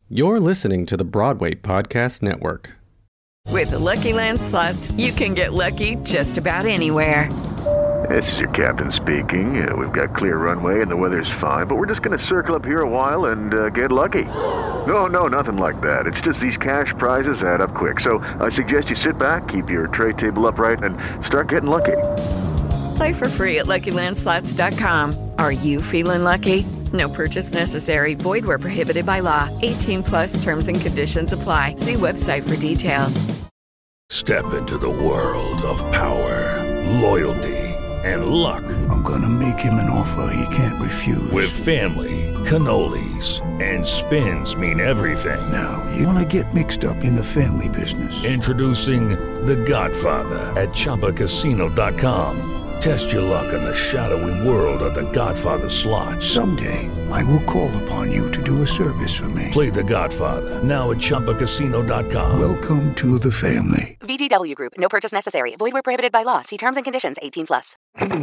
You're listening to the Broadway Podcast Network. With the Lucky Land Slots, you can get lucky just about anywhere. This is your captain speaking. We've got clear runway and the weather's fine, but we're just going to circle up here a while and get lucky. No, nothing like that. It's just these cash prizes add up quick. So I suggest you sit back, keep your tray table upright, and start getting lucky. Play for free at LuckyLandSlots.com. Are you feeling lucky? No purchase necessary. Void where prohibited by law. 18 plus terms and conditions apply. See website for details. Step into the world of power, loyalty, and luck. I'm gonna make him an offer he can't refuse. With family, cannolis, and spins mean everything. Now, you wanna get mixed up in the family business. Introducing The Godfather at ChumbaCasino.com. Test your luck in the shadowy world of The Godfather slot. Someday, I will call upon you to do a service for me. Play The Godfather, now at ChumbaCasino.com. Welcome to the family. VGW Group. No purchase necessary. Void where prohibited by law. See terms and conditions. 18 plus.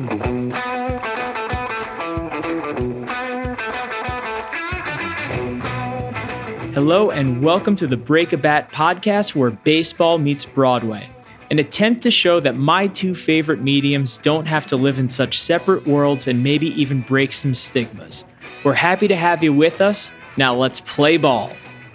Hello and welcome to the Break a Bat podcast, where baseball meets Broadway. An attempt to show that my two favorite mediums don't have to live in such separate worlds and maybe even break some stigmas. We're happy to have you with us. Now let's play ball.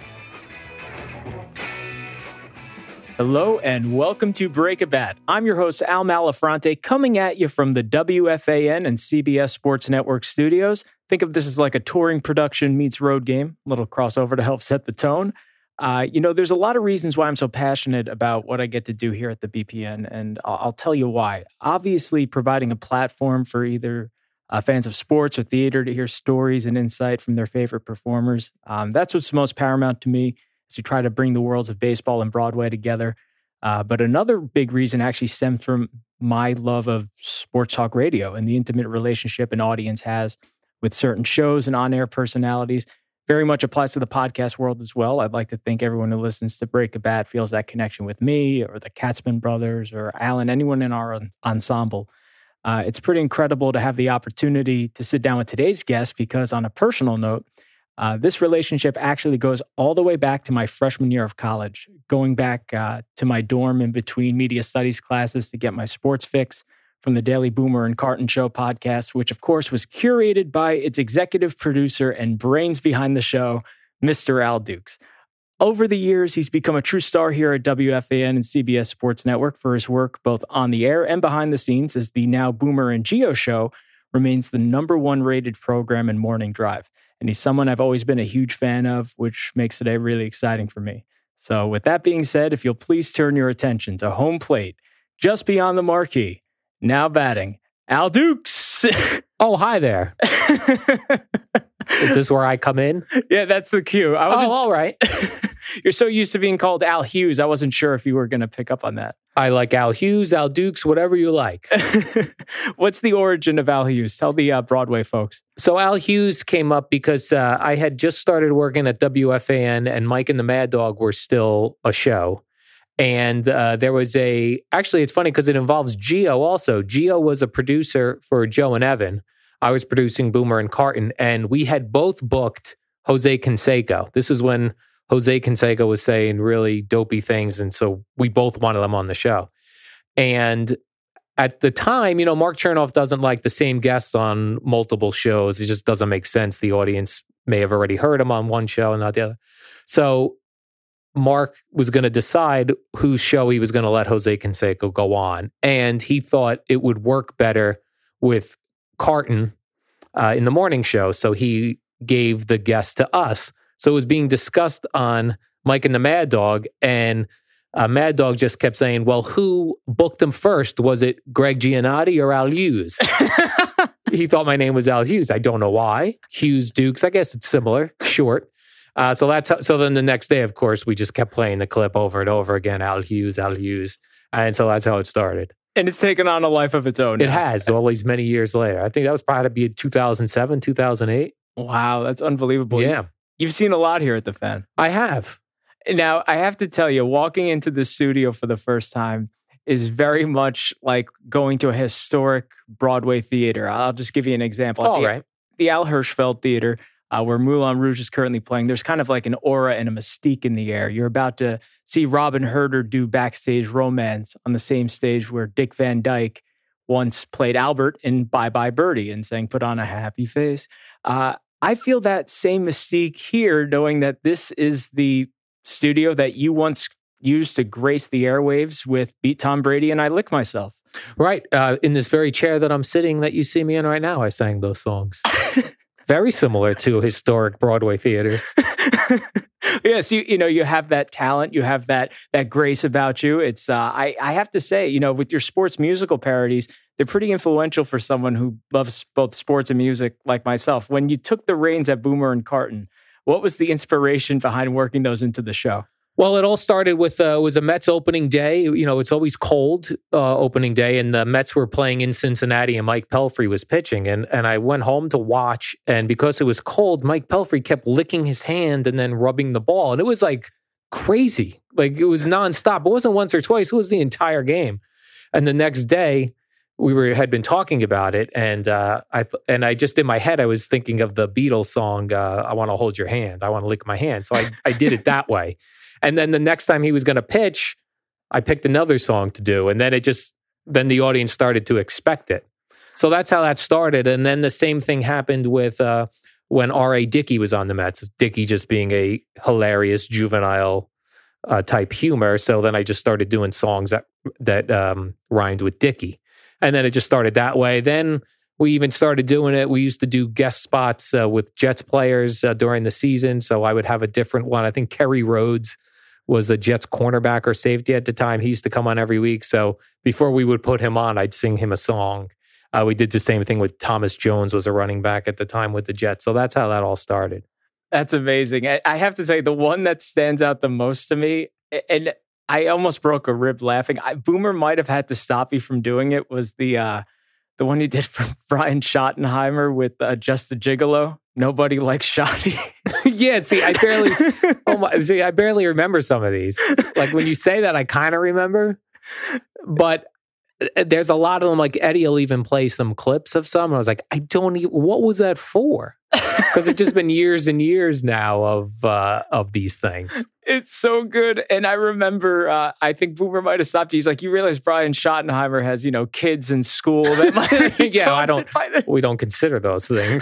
Hello and welcome to Break a Bat. I'm your host, Al Malafronte, coming at you from the WFAN and CBS Sports Network studios. Think of this as like a touring production meets road game, a little crossover to help set the tone. There's a lot of reasons why I'm so passionate about what I get to do here at the BPN, and I'll tell you why. Obviously, providing a platform for either fans of sports or theater to hear stories and insight from their favorite performers. That's what's most paramount to me, as we try to bring the worlds of baseball and Broadway together. But another big reason actually stems from my love of sports talk radio and the intimate relationship an audience has with certain shows and on-air personalities. Very much applies to the podcast world as well. I'd like to think everyone who listens to Break a Bat feels that connection with me or the Katzman brothers or Alan, anyone in our ensemble. It's pretty incredible to have the opportunity to sit down with today's guest because, on a personal note, this relationship actually goes all the way back to my freshman year of college, going back to my dorm in between media studies classes to get my sports fix from the Daily Boomer and Carton Show podcast, which of course was curated by its executive producer and brains behind the show, Mr. Al Dukes. Over the years, he's become a true star here at WFAN and CBS Sports Network for his work both on the air and behind the scenes, as the now Boomer and Geo show remains the #1 rated program in Morning Drive. And he's someone I've always been a huge fan of, which makes today really exciting for me. So with that being said, if you'll please turn your attention to home plate, just beyond the marquee, now batting, Al Dukes. Oh, hi there. Is this where I come in? Yeah, that's the cue. All right. You're so used to being called Al Hughes. I wasn't sure if you were going to pick up on that. I like Al Hughes, Al Dukes, whatever you like. What's the origin of Al Hughes? Tell the Broadway folks. So Al Hughes came up because I had just started working at WFAN and Mike and the Mad Dog were still a show. And there was actually, it's funny because it involves Geo also. Geo was a producer for Joe and Evan. I was producing Boomer and Carton, and we had both booked Jose Canseco. This is when Jose Canseco was saying really dopey things, and so we both wanted him on the show. And at the time, Mark Chernoff doesn't like the same guests on multiple shows. It just doesn't make sense. The audience may have already heard him on one show and not the other. So Mark was going to decide whose show he was going to let Jose Canseco go on. And he thought it would work better with Carton in the morning show. So he gave the guest to us. So it was being discussed on Mike and the Mad Dog. And Mad Dog just kept saying, well, who booked him first? Was it Greg Giannotti or Al Hughes? He thought my name was Al Hughes. I don't know why. Hughes Dukes. I guess it's similar, short. So then the next day, of course, we just kept playing the clip over and over again. Al Hughes. And so that's how it started. And it's taken on a life of its own. It has, all these many years later. I think that was probably 2007, 2008. Wow, that's unbelievable. Yeah. You've seen a lot here at the Fan. I have. Now, I have to tell you, walking into the studio for the first time is very much like going to a historic Broadway theater. I'll just give you an example. All right. The Al Hirschfeld Theater, where Moulin Rouge is currently playing, there's kind of like an aura and a mystique in the air. You're about to see Robin Herder do Backstage Romance on the same stage where Dick Van Dyke once played Albert in Bye Bye Birdie and sang Put on a Happy Face. I feel that same mystique here, knowing that this is the studio that you once used to grace the airwaves with Beat Tom Brady and I Lick Myself. Right. In this very chair that I'm sitting that you see me in right now, I sang those songs. Very similar to historic Broadway theaters. Yes, you have that talent, you have that grace about you. It's I have to say, with your sports musical parodies, they're pretty influential for someone who loves both sports and music like myself. When you took the reins at Boomer and Carton, what was the inspiration behind working those into the show? Well, it all started with, it was a Mets opening day. It's always cold opening day, and the Mets were playing in Cincinnati, and Mike Pelfrey was pitching. And I went home to watch, and because it was cold, Mike Pelfrey kept licking his hand and then rubbing the ball. And it was like crazy. Like it was nonstop. It wasn't once or twice. It was the entire game. And the next day, had been talking about it, and I just in my head, I was thinking of the Beatles song, I Want to Hold Your Hand, I Want to Lick My Hand. So I did it that way. And then the next time he was going to pitch, I picked another song to do. And then then the audience started to expect it. So that's how that started. And then the same thing happened with when R.A. Dickey was on the Mets. Dickey just being a hilarious juvenile type humor. So then I just started doing songs that rhymed with Dickey. And then it just started that way. Then we even started doing it. We used to do guest spots with Jets players during the season. So I would have a different one. I think Kerry Rhodes was a Jets cornerback or safety at the time. He used to come on every week. So before we would put him on, I'd sing him a song. We did the same thing with Thomas Jones, was a running back at the time with the Jets. So that's how that all started. That's amazing. I have to say, the one that stands out the most to me, and I almost broke a rib laughing, Boomer might have had to stop me from doing it, was the one you did for Brian Schottenheimer with Just a Gigolo. Nobody likes Shotty. Yeah, see, I barely remember some of these. Like when you say that, I kind of remember. But there's a lot of them. Like Eddie will even play some clips of some. And I was like, what was that for? Because it's just been years and years now of these things. It's so good. And I remember, I think Boomer might have stopped you. He's like, you realize Brian Schottenheimer has, kids in school that might yeah, we don't consider those things.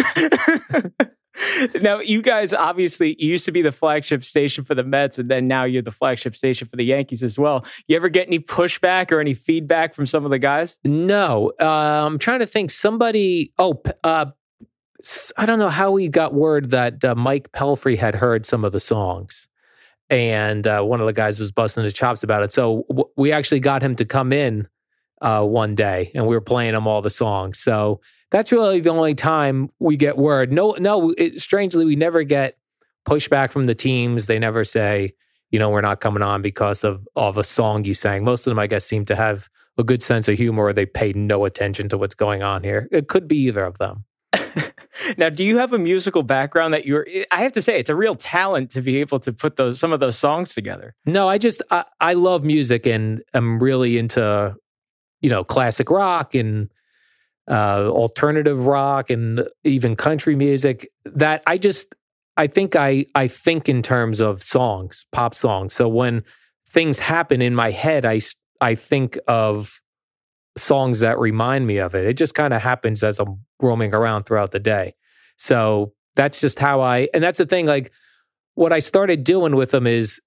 Now, you guys obviously used to be the flagship station for the Mets, and then now you're the flagship station for the Yankees as well. You ever get any pushback or any feedback from some of the guys? No. I'm trying to think. Somebody, I don't know how we got word that Mike Pelfrey had heard some of the songs. And one of the guys was busting his chops about it. So we actually got him to come in one day, and we were playing him all the songs. So that's really the only time we get word. Strangely, we never get pushback from the teams. They never say, we're not coming on because of a song you sang. Most of them, I guess, seem to have a good sense of humor, or they pay no attention to what's going on here. It could be either of them. Now, do you have a musical background that I have to say, it's a real talent to be able to put some of those songs together? No, I love music, and I'm really into, classic rock and alternative rock and even country music. That I think in terms of songs, pop songs. So when things happen in my head, I think of songs that remind me of it. It just kind of happens as I'm roaming around throughout the day. So that's just how and that's the thing, like what I started doing with them is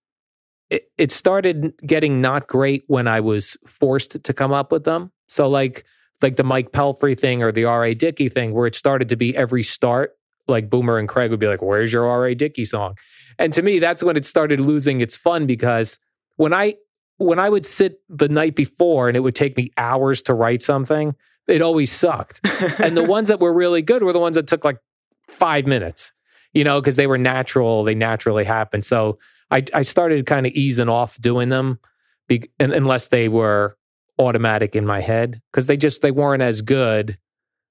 it started getting not great when I was forced to come up with them. So like the Mike Pelfrey thing or the R.A. Dickey thing, where it started to be every start, like Boomer and Craig would be like, where's your R.A. Dickey song? And to me, that's when it started losing its fun, because when I would sit the night before and it would take me hours to write something, it always sucked. And the ones that were really good were the ones that took like 5 minutes, because they were natural. They naturally happened. So I started kind of easing off doing them unless they were automatic in my head, because they weren't as good.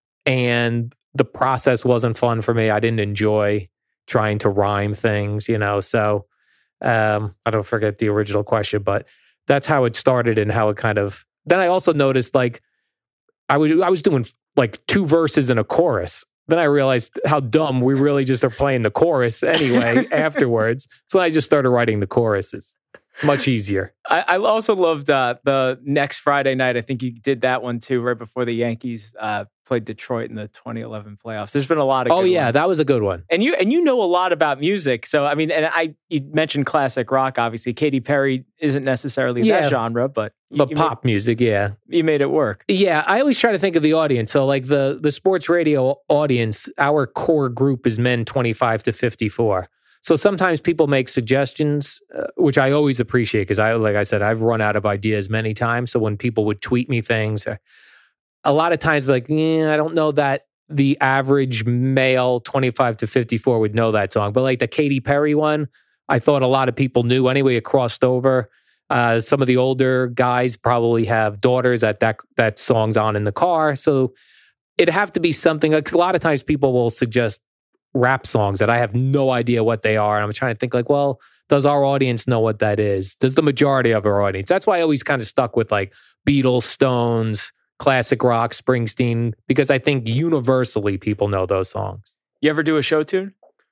And the process wasn't fun for me. I didn't enjoy trying to rhyme things, So I don't forget the original question, but that's how it started and how it kind of. Then I also noticed, like, I was doing like 2 verses and a chorus, Then I realized how dumb we really just are playing the chorus anyway afterwards. So I just started writing the choruses. Much easier. I also loved the next Friday night. I think you did that one too, right before the Yankees played Detroit in the 2011 playoffs. There's been a lot of good ones. That was a good one. And you know a lot about music. So, I mean, you mentioned classic rock, obviously. Katy Perry isn't necessarily that genre, but pop music, yeah. You made it work. Yeah, I always try to think of the audience. So like the sports radio audience, our core group is men 25 to 54. So sometimes people make suggestions, which I always appreciate because like I said, I've run out of ideas many times. So when people would tweet me things, a lot of times like, I don't know that the average male 25 to 54 would know that song. But like the Katy Perry one, I thought a lot of people knew anyway. It crossed over. Some of the older guys probably have daughters that song's on in the car. So it'd have to be something. Like a lot of times people will suggest rap songs that I have no idea what they are. And I'm trying to think like, well, does our audience know what that is? Does the majority of our audience? That's why I always kind of stuck with like Beatles, Stones, classic rock, Springsteen, because I think universally people know those songs. You ever do a show tune?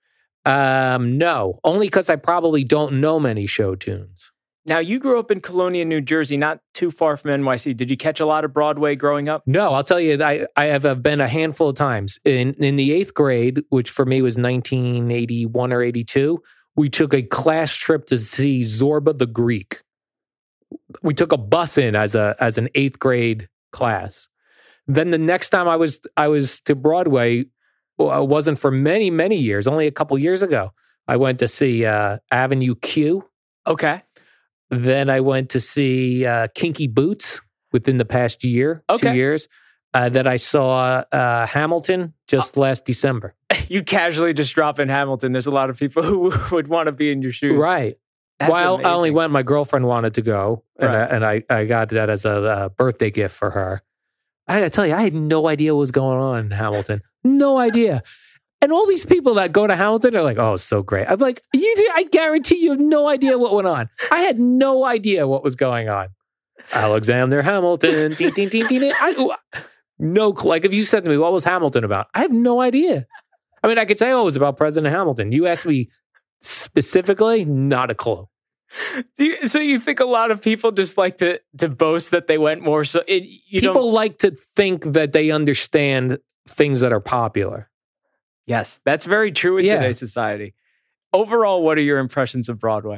No, only because I probably don't know many show tunes. Now, you grew up in Colonia, New Jersey, not too far from NYC. Did you catch a lot of Broadway growing up? No, I'll tell you, I have been a handful of times. In the 8th grade, which for me was 1981 or 82, we took a class trip to see Zorba the Greek. We took a bus in as an 8th grade class. Then the next time I was to Broadway, wasn't for many, many years, only a couple years ago. I went to see Avenue Q. Okay. Then I went to see Kinky Boots within the past year, 2 years. That I saw Hamilton just last December. You casually just drop in Hamilton. There's a lot of people who would want to be in your shoes. Right. Well, I only went, my girlfriend wanted to go, and I got that as a birthday gift for her. I gotta tell you, I had no idea what was going on in Hamilton. No idea. And all these people that go to Hamilton are like, oh, so great. I'm like, I guarantee you have no idea what went on. I had no idea what was going on. Alexander Hamilton. Ding, ding, ding, ding, ding. No clue. Like if you said to me, what was Hamilton about? I have no idea. I mean, I could say, oh, it was about President Hamilton. You asked me specifically, not a clue. So you think a lot of people just like to boast that they went more? So people like to think that they understand things that are popular. Yes, that's very true in today's society. Overall, what are your impressions of Broadway?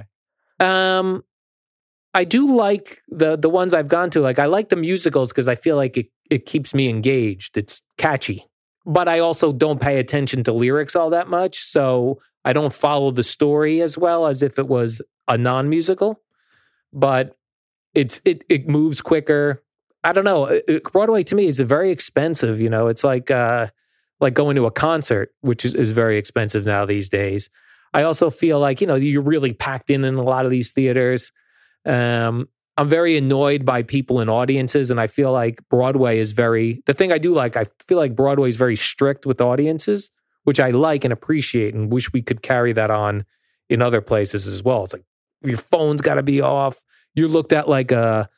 I do like the ones I've gone to. Like I like the musicals because I feel like it keeps me engaged. It's catchy. But I also don't pay attention to lyrics all that much. So I don't follow the story as well as if it was a non-musical. But it moves quicker. I don't know. Broadway to me is very expensive. You know, it's like going to a concert, which is very expensive now these days. I also feel like, you're really packed in a lot of these theaters. I'm very annoyed by people in audiences, and I feel like Broadway is the thing I do like, I feel like Broadway is very strict with audiences, which I like and appreciate and wish we could carry that on in other places as well. It's like your phone's got to be off. You're looked at like a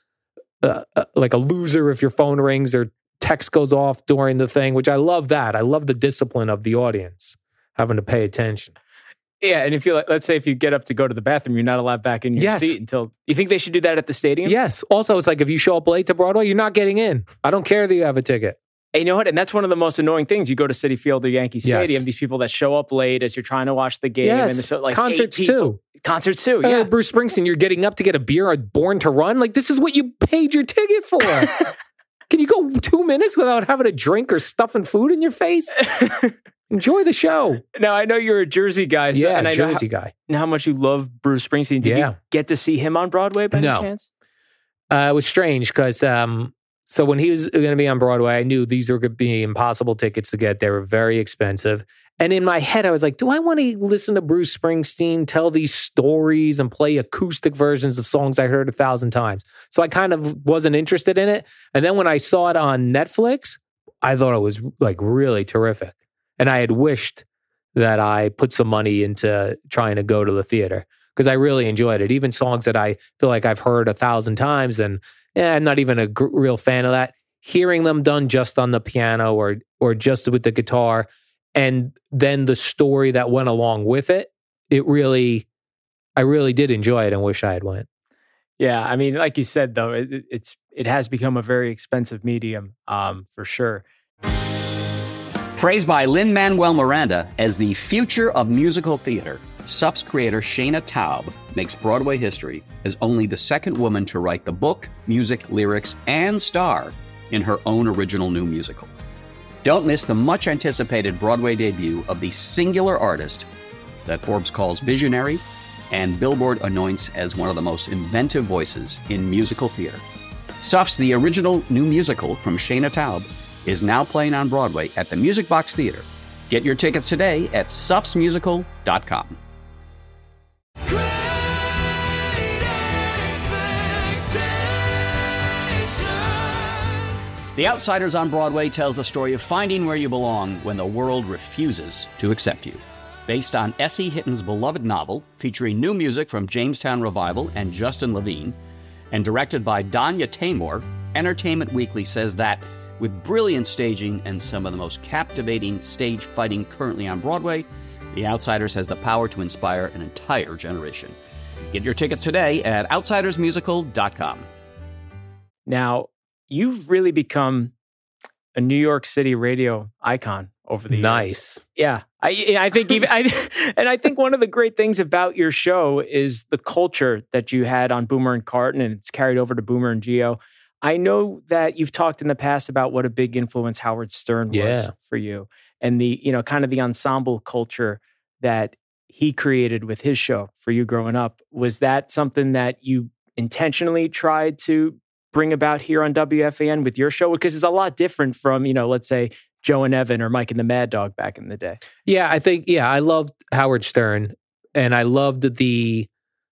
loser if your phone rings or text goes off during the thing, which I love that. I love the discipline of the audience, having to pay attention. Yeah, and let's say if you get up to go to the bathroom, you're not allowed back in your seat until... You think they should do that at the stadium? Yes. Also, it's like if you show up late to Broadway, you're not getting in. I don't care that you have a ticket. And you know what? And that's one of the most annoying things. You go to Citi Field or Yankee Stadium, these people that show up late as you're trying to watch the game. Yes. And there's like concerts too. Concerts too, yeah. Bruce Springsteen, you're getting up to get a beer at Born to Run. Like, this is what you paid your ticket for. Can you go 2 minutes without having a drink or stuffing food in your face? Enjoy the show. Now, I know you're a Jersey guy. So, yeah, and I Jersey guy. And how much you love Bruce Springsteen. Did you get to see him on Broadway by any chance? It was strange because so when he was going to be on Broadway, I knew these were going to be impossible tickets to get. They were very expensive. And in my head, I was like, do I want to listen to Bruce Springsteen tell these stories and play acoustic versions of songs I heard 1,000 times? So I kind of wasn't interested in it. And then when I saw it on Netflix, I thought it was like really terrific. And I had wished that I put some money into trying to go to the theater because I really enjoyed it. Even songs that I feel like I've heard 1,000 times and I'm not even a real fan of that. Hearing them done just on the piano or just with the guitar, and then the story that went along with it, I really did enjoy it and wish I had went. Yeah, I mean, like you said, though, it has become a very expensive medium, for sure. Praised by Lin-Manuel Miranda as the future of musical theater, SUF's creator Shana Taub makes Broadway history as only the second woman to write the book, music, lyrics, and star in her own original new musical. Don't miss the much-anticipated Broadway debut of the singular artist that Forbes calls visionary and Billboard anoints as one of the most inventive voices in musical theater. SUF's The Original New Musical from Shana Taub is now playing on Broadway at the Music Box Theater. Get your tickets today at sufsmusical.com. The Outsiders on Broadway tells the story of finding where you belong when the world refuses to accept you. Based on S.E. Hitton's beloved novel, featuring new music from Jamestown Revival and Justin Levine, and directed by Danya Taymor, Entertainment Weekly says that, with brilliant staging and some of the most captivating stage fighting currently on Broadway, The Outsiders has the power to inspire an entire generation. Get your tickets today at outsidersmusical.com. Now, you've really become a New York City radio icon over the years. Nice. Yeah. I think I think one of the great things about your show is the culture that you had on Boomer and Carton, and it's carried over to Boomer and Geo. I know that you've talked in the past about what a big influence Howard Stern was for you, and the, kind of the ensemble culture that he created with his show for you growing up. Was that something that you intentionally tried to bring about here on WFAN with your show? Because it's a lot different from, let's say Joe and Evan or Mike and the Mad Dog back in the day. Yeah, I loved Howard Stern, and I loved the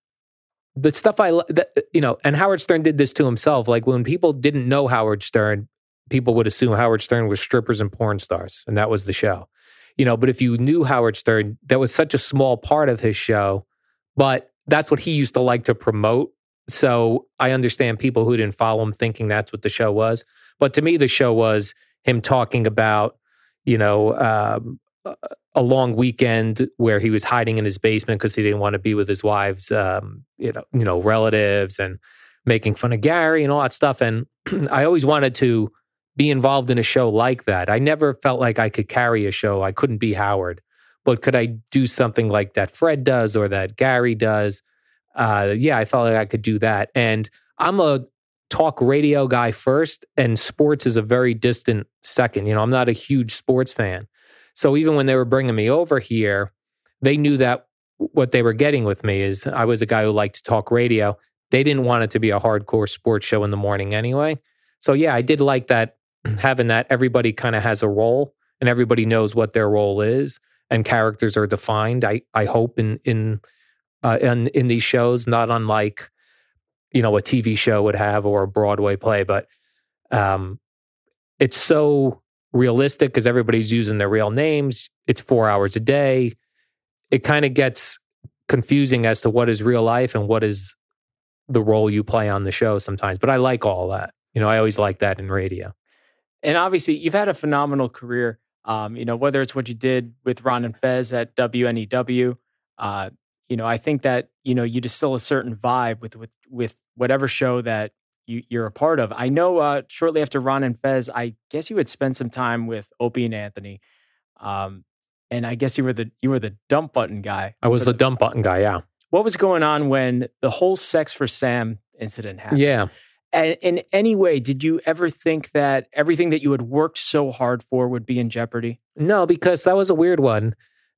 stuff and Howard Stern did this to himself. Like, when people didn't know Howard Stern, people would assume Howard Stern was strippers and porn stars, and that was the show. But if you knew Howard Stern, that was such a small part of his show, but that's what he used to like to promote. So I understand people who didn't follow him thinking that's what the show was. But to me, the show was him talking about, a long weekend where he was hiding in his basement because he didn't want to be with his wife's, relatives, and making fun of Gary and all that stuff. And I always wanted to be involved in a show like that. I never felt like I could carry a show. I couldn't be Howard, but could I do something like that Fred does or that Gary does? I felt like I could do that. And I'm a talk radio guy first, and sports is a very distant second. I'm not a huge sports fan. So even when they were bringing me over here, they knew that what they were getting with me is I was a guy who liked to talk radio. They didn't want it to be a hardcore sports show in the morning anyway. So yeah, I did like that, having that everybody kind of has a role and everybody knows what their role is and characters are defined. I hope in these shows, not unlike, a TV show would have or a Broadway play, but it's so realistic because everybody's using their real names. It's 4 hours a day. It kind of gets confusing as to what is real life and what is the role you play on the show sometimes. But I like all that. I always like that in radio. And obviously, you've had a phenomenal career. Whether it's what you did with Ron and Fez at WNEW, I think that, you distill a certain vibe with whatever show that you're a part of. I know shortly after Ron and Fez, I guess you had spent some time with Opie and Anthony. And I guess you were the dump button guy. I was the dump button guy, yeah. What was going on when the whole Sex for Sam incident happened? Yeah. And in any way, did you ever think that everything that you had worked so hard for would be in jeopardy? No, because that was a weird one.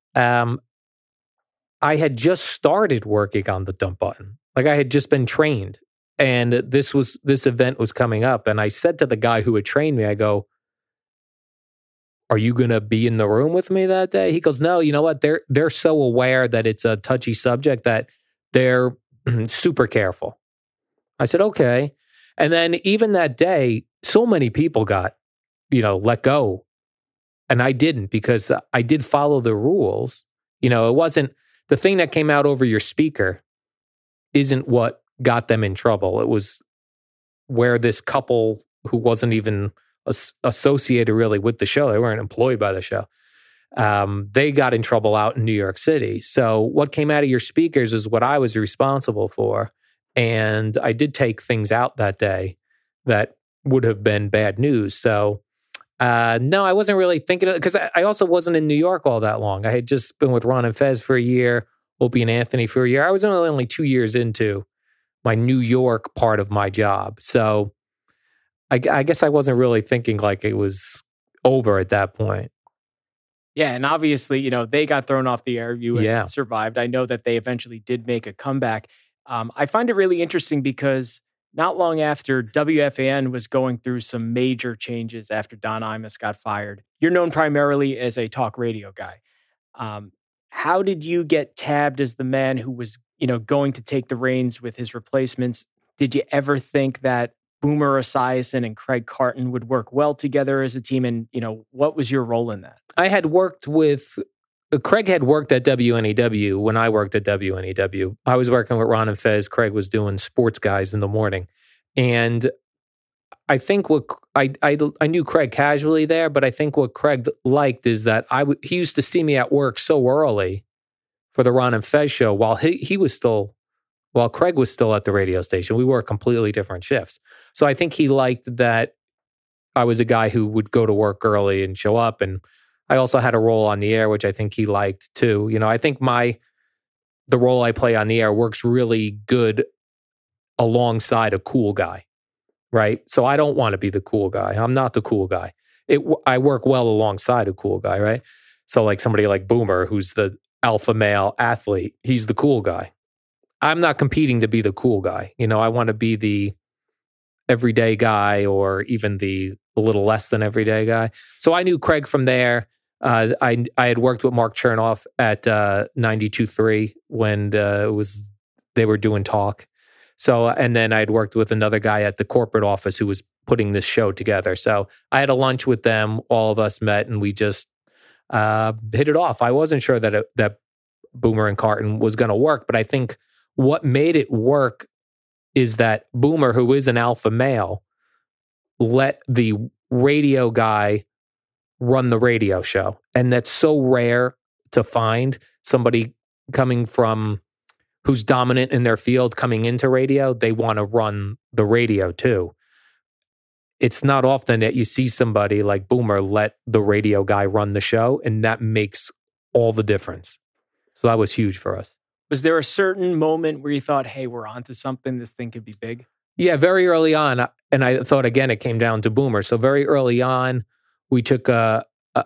I had just started working on the dump button. Like, I had just been trained, and this event was coming up. And I said to the guy who had trained me, I go, "Are you going to be in the room with me that day?" He goes, "No, you know what? They're so aware that it's a touchy subject that they're super careful." I said, "Okay." And then even that day, so many people got, let go. And I didn't, because I did follow the rules. It wasn't the thing that came out over your speaker isn't what got them in trouble. It was where this couple who wasn't even associated really with the show, they weren't employed by the show, They got in trouble out in New York City. So what came out of your speakers is what I was responsible for. And I did take things out that day that would have been bad news. So no, I wasn't really thinking of it because I also wasn't in New York all that long. I had just been with Ron and Fez for a year, Opie and Anthony for a year. I was only 2 years into my New York part of my job. So I guess I wasn't really thinking like it was over at that point. Yeah, and obviously, they got thrown off the air. You had survived. I know that they eventually did make a comeback. I find it really interesting because not long after, WFAN was going through some major changes after Don Imus got fired. You're known primarily as a talk radio guy. How did you get tabbed as the man who was, going to take the reins with his replacements? Did you ever think that Boomer Esiason and Craig Carton would work well together as a team? And, what was your role in that? I had worked with, Craig had worked at WNEW when I worked at WNEW. I was working with Ron and Fez. Craig was doing Sports Guys in the morning. And I think what I knew Craig casually there, but I think what Craig liked is that he used to see me at work so early for the Ron and Fez show while while Craig was still at the radio station. We worked completely different shifts. So I think he liked that I was a guy who would go to work early and show up. And I also had a role on the air, which I think he liked too. I think the role I play on the air works really good alongside a cool guy, right? So I don't want to be the cool guy. I'm not the cool guy. I work well alongside a cool guy, right? So like somebody like Boomer, who's the alpha male athlete, he's the cool guy. I'm not competing to be the cool guy. I want to be the everyday guy or even the a little less than everyday guy. So I knew Craig from there. I had worked with Mark Chernoff at 92.3 when they were doing talk. So, and then I had worked with another guy at the corporate office who was putting this show together. So I had a lunch with them. All of us met and we just hit it off. I wasn't sure that Boomer and Carton was going to work, but I think what made it work is that Boomer, who is an alpha male, let the radio guy run the radio show. And that's so rare to find somebody coming from who's dominant in their field coming into radio. They want to run the radio too. It's not often that you see somebody like Boomer let the radio guy run the show, and that makes all the difference. So that was huge for us. Was there a certain moment where you thought, hey, we're onto something, this thing could be big? Yeah, very early on. And I thought, again, it came down to Boomer. So very early on, we took I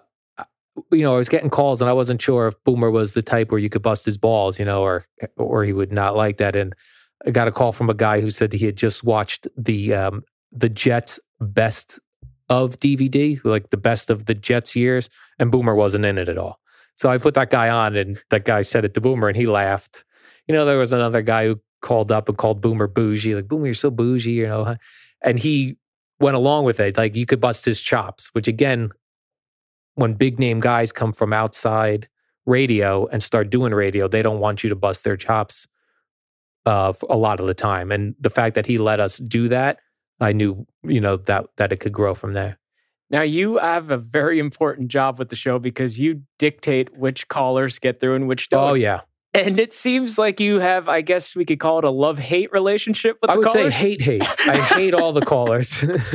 was getting calls and I wasn't sure if Boomer was the type where you could bust his balls, or he would not like that. And I got a call from a guy who said that he had just watched the Jets best of DVD, like the best of the Jets years, and Boomer wasn't in it at all. So I put that guy on, and that guy said it to Boomer, and he laughed. There was another guy who called up and called Boomer bougie, like, Boomer, you're so bougie, and he went along with it. Like, you could bust his chops, which again, when big name guys come from outside radio and start doing radio, they don't want you to bust their chops a lot of the time. And the fact that he let us do that, I knew, that it could grow from there. Now, you have a very important job with the show because you dictate which callers get through and which don't. Oh, yeah. And it seems like you have, I guess we could call it a love-hate relationship with the callers. I would say hate. I hate all the callers.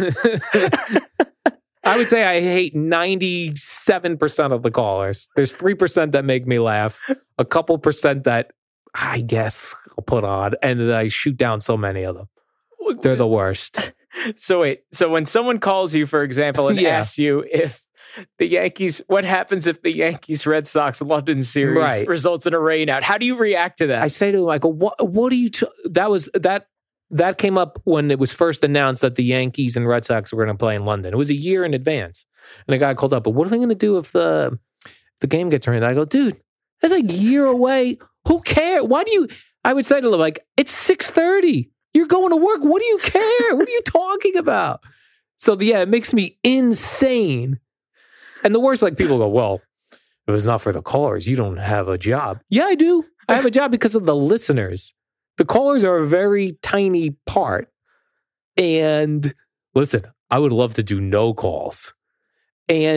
I would say I hate 97% of the callers. There's 3% that make me laugh, a couple percent that I guess I'll put on, and I shoot down so many of them. They're the worst. So wait, so when someone calls you, for example, and asks you if the Yankees, what happens if the Yankees-Red Sox London series results in a rainout? How do you react to that? I say to him, I go, what do you, that came up when it was first announced that the Yankees and Red Sox were going to play in London. It was a year in advance. And a guy called up, but what are they going to do if the game gets rained? I go, dude, that's a year away. Who cares? I would say to them, like, it's 6:30. You're going to work. What do you care? What are you talking about? So, yeah, it makes me insane. And the worst, like, people go, well, if it's not for the callers, you don't have a job. Yeah, I do. I have a job because of the listeners. The callers are a very tiny part. And listen, I would love to do no calls. And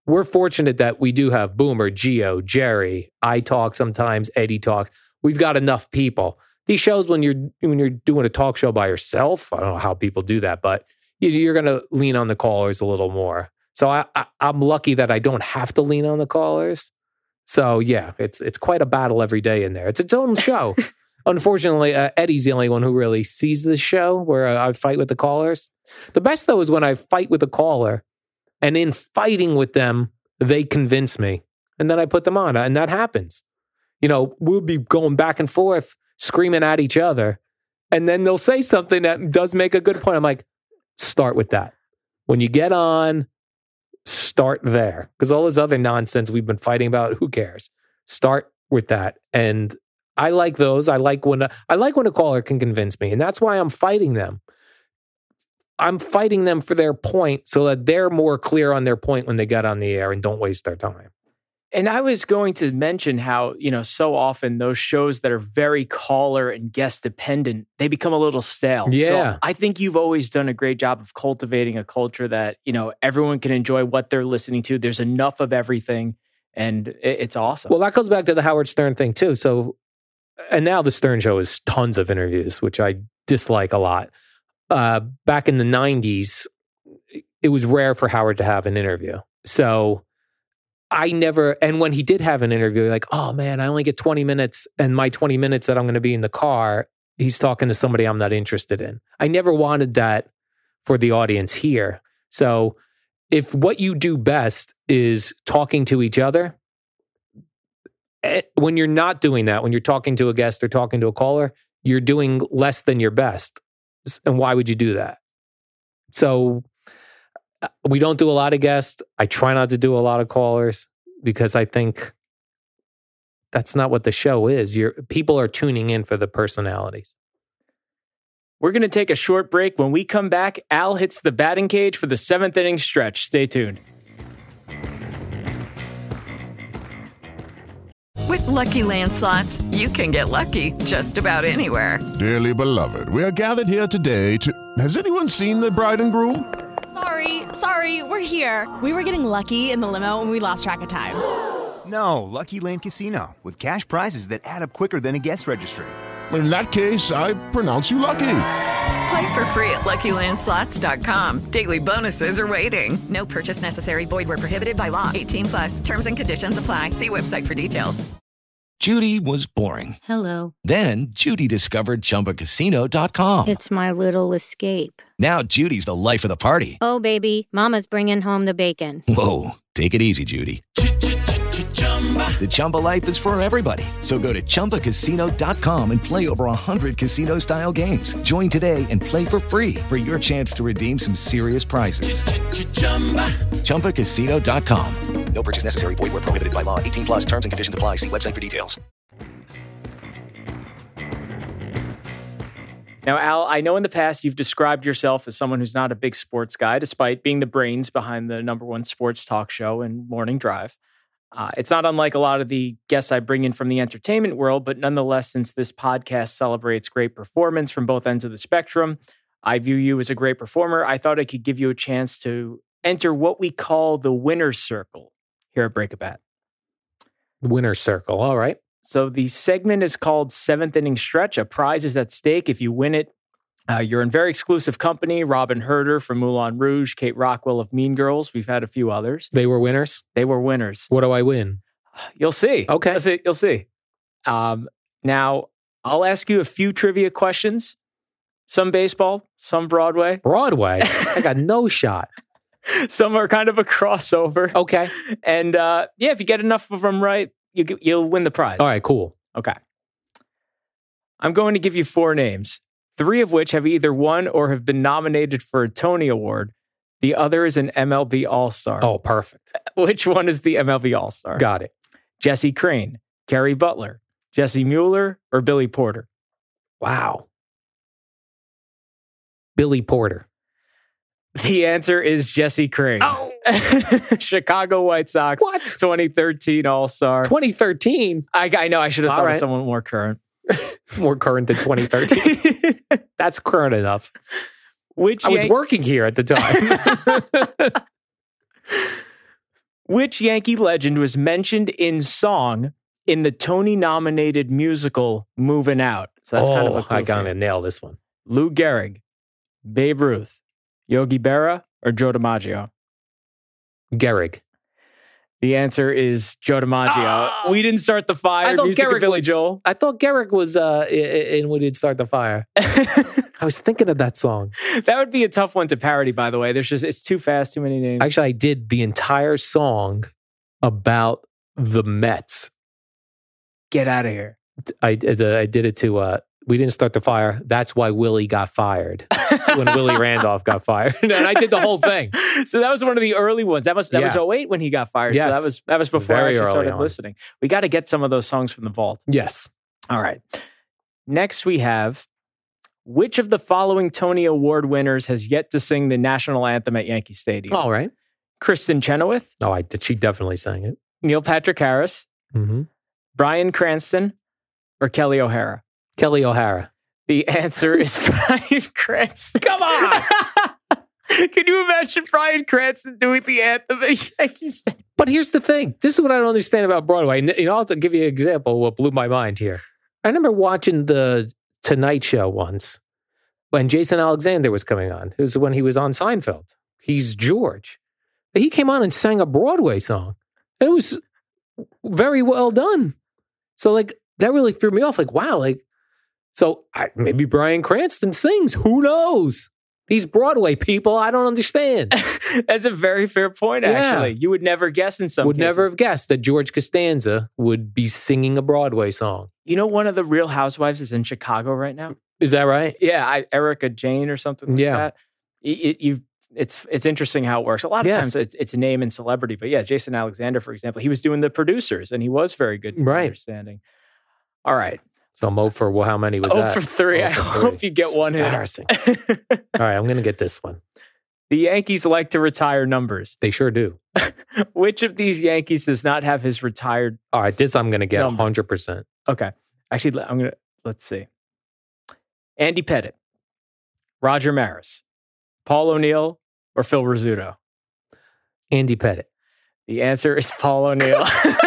we're fortunate that we do have Boomer, Gio, Jerry. I talk sometimes. Eddie talks. We've got enough people. These shows, when you're doing a talk show by yourself, I don't know how people do that, but you're going to lean on the callers a little more. So I'm lucky that I don't have to lean on the callers. So yeah, it's quite a battle every day in there. It's its own show. Unfortunately, Eddie's the only one who really sees this show where I fight with the callers. The best, though, is when I fight with a caller, and in fighting with them, they convince me, and then I put them on, and that happens. We'll be going back and forth, screaming at each other, and then they'll say something that does make a good point. I'm like, start with that. When you get on, start there. Because all this other nonsense we've been fighting about, who cares? Start with that. And I like those. I like when a caller can convince me, and that's why I'm fighting them. I'm fighting them for their point so that they're more clear on their point when they get on the air and don't waste their time. And I was going to mention how, so often those shows that are very caller and guest dependent, they become a little stale. Yeah. So I think you've always done a great job of cultivating a culture that, everyone can enjoy what they're listening to. There's enough of everything, and it's awesome. Well, that goes back to the Howard Stern thing too. So, and now the Stern Show is tons of interviews, which I dislike a lot. Back in the 90s, it was rare for Howard to have an interview. So and when he did have an interview, like, oh man, I only get 20 minutes, and my 20 minutes that I'm going to be in the car, he's talking to somebody I'm not interested in. I never wanted that for the audience here. So if what you do best is talking to each other, when you're not doing that, when you're talking to a guest or talking to a caller, you're doing less than your best. And why would you do that? So we don't do a lot of guests. I try not to do a lot of callers because I think that's not what the show is. People are tuning in for the personalities. We're going to take a short break. When we come back, Al hits the batting cage for the 7th inning stretch. Stay tuned. With Lucky Land Slots, you can get lucky just about anywhere. Dearly beloved, we are gathered here today to... Has anyone seen the bride and groom? Sorry, we're here. We were getting lucky in the limo and we lost track of time. No, Lucky Land Casino, with cash prizes that add up quicker than a guest registry. In that case, I pronounce you lucky. Play for free at LuckyLandSlots.com. Daily bonuses are waiting. No purchase necessary. Void where prohibited by law. 18+. Terms and conditions apply. See website for details. Judy was boring. Hello. Then Judy discovered ChumbaCasino.com. It's my little escape. Now Judy's the life of the party. Oh, baby, mama's bringing home the bacon. Whoa, take it easy, Judy. The Chumba life is for everybody. So go to ChumbaCasino.com and play over 100 casino-style games. Join today and play for free for your chance to redeem some serious prizes. ChumbaCasino.com. No purchase necessary. Void where prohibited by law. 18+. Terms and conditions apply. See website for details. Now, Al, I know in the past you've described yourself as someone who's not a big sports guy, despite being the brains behind the #1 sports talk show and Morning Drive. It's not unlike a lot of the guests I bring in from the entertainment world, but nonetheless, since this podcast celebrates great performance from both ends of the spectrum, I view you as a great performer. I thought I could give you a chance to enter what we call the winner's circle here at Break a Bat. Winner's circle, all right. So the segment is called 7th Inning Stretch. A prize is at stake. If you win it, you're in very exclusive company. Robin Herder from Moulin Rouge, Kate Rockwell of Mean Girls. We've had a few others. They were winners? They were winners. What do I win? You'll see. Okay. You'll see. Now, I'll ask you a few trivia questions. Some baseball, some Broadway. Broadway? I got no shot. Some are kind of a crossover. Okay. And if you get enough of them right, you'll win the prize. All right, cool. Okay. I'm going to give you 4 names, 3 of which have either won or have been nominated for a Tony Award. The other is an MLB All-Star. Oh, perfect. Which one is the MLB All-Star? Got it. Jesse Crane, Kerry Butler, Jesse Mueller, or Billy Porter? Wow. Billy Porter. The answer is Jesse Crane. Oh! Chicago White Sox. What? 2013 All-Star. 2013? I know. I should have thought of someone more current. More current than 2013. That's current enough. I was working here at the time. Which Yankee legend was mentioned in song in the Tony-nominated musical Moving Out? So that's kind of a clue. I got to nail this one. Lou Gehrig, Babe Ruth, Yogi Berra, or Joe DiMaggio? Gehrig. The answer is Joe DiMaggio. We Didn't Start the Fire. Music of Billy Joel. I thought Gehrig was in We Didn't Start the Fire. I was thinking of that song. That would be a tough one to parody, by the way. It's too fast, too many names. Actually, I did the entire song about the Mets. Get out of here. I did it to We Didn't Start the Fire. That's why Willie got fired. When Willie Randolph got fired. And I did the whole thing. So that was one of the early ones. That was 08 when he got fired. Yes. So that was before I actually started on. listening. We got to get some of those songs from the vault. Yes. All right. Next we have, which of the following Tony Award winners has yet to sing the national anthem at Yankee Stadium? All right. Kristen Chenoweth. Oh, she definitely sang it. Neil Patrick Harris. Mm-hmm. Bryan Cranston. Or Kelly O'Hara? Kelly O'Hara. The answer is Bryan Cranston. Come on! Can you imagine Bryan Cranston doing the anthem at Yankee Stadium? But here's the thing. This is what I don't understand about Broadway. And I'll give you an example of what blew my mind here. I remember watching the Tonight Show once when Jason Alexander was coming on. It was when he was on Seinfeld. He's George. He came on and sang a Broadway song. And it was very well done. So that really threw me off. Wow, maybe Bryan Cranston sings. Who knows? These Broadway people, I don't understand. That's a very fair point, actually. You would never guess in some Would cases. never have guessed that George Costanza would be singing a Broadway song. You know, one of the Real Housewives is in Chicago right now? Is that right? Yeah, Erica Jane or something like that. It's interesting how it works. A lot of times it's a name and celebrity. But yeah, Jason Alexander, for example, he was doing the producers and he was very good to my understanding. All right. So I'm 0 for, how many was that? 0 for 3. I hope you get one hit. Embarrassing. All right, I'm going to get this one. The Yankees like to retire numbers. They sure do. Which of these Yankees does not have his retired All right, this I'm going to get number? 100%. Okay. Actually, let's see. Andy Pettitte, Roger Maris, Paul O'Neill, or Phil Rizzuto? Andy Pettitte. The answer is Paul O'Neill.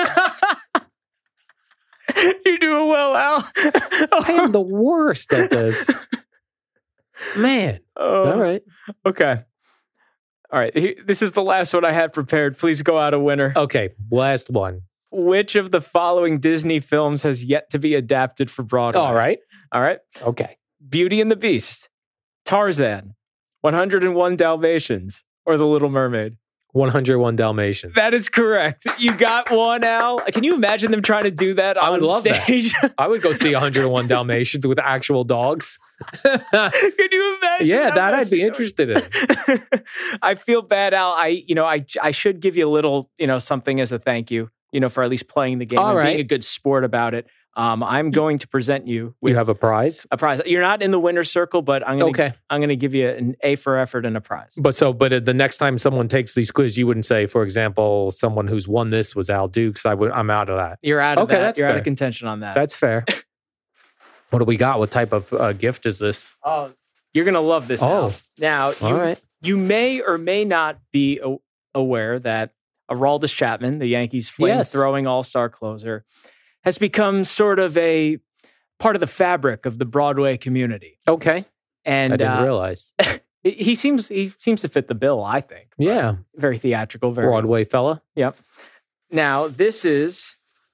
You're doing well, Al. I am the worst at this. Man. All right. Okay. All right. This is the last one I had prepared. Please go out a winner. Okay. Last one. Which of the following Disney films has yet to be adapted for Broadway? All right. Okay. Beauty and the Beast, Tarzan, 101 Dalmatians, or The Little Mermaid? 101 Dalmatians. That is correct. You got one, Al. Can you imagine them trying to do that on I would love stage? That. I would go see 101 Dalmatians with actual dogs. Can you imagine? Yeah, that I'd be interested in. I feel bad, Al. I should give you a little, something as a thank you, for at least playing the game and being a good sport about it. I'm going to present you with... You have a prize? A prize. You're not in the winner's circle, but I'm going to give you an A for effort and a prize. But the next time someone takes these quiz, you wouldn't say, for example, someone who's won this was Al Dukes. I'm out of that. You're out of that. That's You're fair. out of contention on that. That's fair. What do we got? What type of gift is this? Oh, you're going to love this, Al. Now, you may or may not be aware that Aroldis Chapman, the Yankees' flame-throwing all-star closer, has become sort of a part of the fabric of the Broadway community. Okay. And I didn't realize. he seems to fit the bill, I think. Yeah. Very theatrical. Very Broadway fella. Yep. Now, this is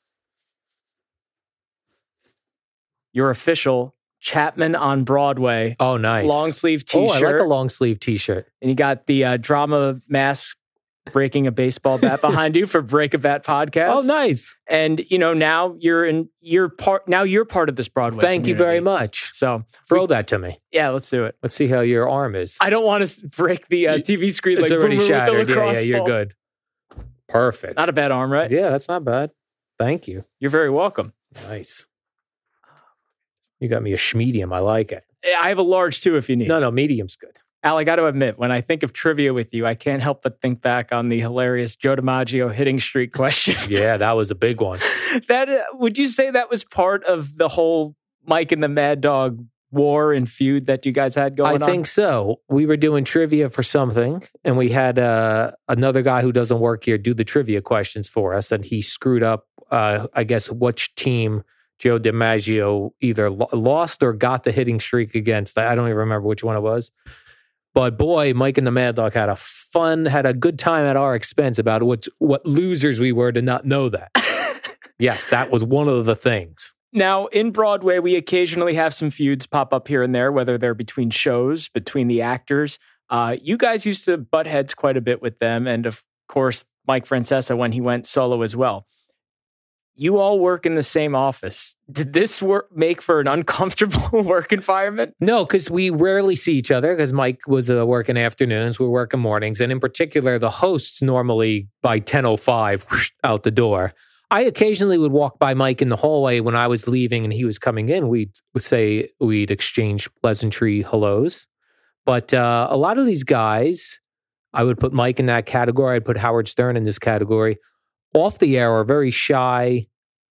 your official Chapman on Broadway. Oh, nice. Long sleeve t-shirt. Oh, I like a long sleeve t-shirt. And you got the drama mask breaking a baseball bat behind you for Break a Bat podcast. Oh, nice. And now you're part of this Broadway. Thank you very much. So throw that to me. Yeah, let's do it. Let's see how your arm is. I don't want to break the TV screen it's like already shattered. With the lacrosse yeah, you're ball. good. Perfect. Not a bad arm, right? Yeah, that's not bad. Thank you. You're very welcome. Nice. You got me a schmedium. I like it. I have a large too if you need. No, medium's good. Al, I got to admit, when I think of trivia with you, I can't help but think back on the hilarious Joe DiMaggio hitting streak question. Yeah, that was a big one. Would you say that was part of the whole Mike and the Mad Dog war and feud that you guys had going on? I think so. We were doing trivia for something, and we had another guy who doesn't work here do the trivia questions for us, and he screwed up, I guess, which team Joe DiMaggio either lost or got the hitting streak against. I don't even remember which one it was. But boy, Mike and the Mad Dog had a good time at our expense about what losers we were to not know that. Yes, that was one of the things. Now, in Broadway, we occasionally have some feuds pop up here and there, whether they're between shows, between the actors. You guys used to butt heads quite a bit with them. And of course, Mike Francesa when he went solo as well. You all work in the same office. Did this make for an uncomfortable work environment? No, because we rarely see each other because Mike was working afternoons, we're working mornings. And in particular, the hosts normally by 10:05 out the door. I occasionally would walk by Mike in the hallway when I was leaving and he was coming in. We'd exchange pleasantry hellos. But a lot of these guys, I would put Mike in that category. I'd put Howard Stern in this category. Off the air are very shy,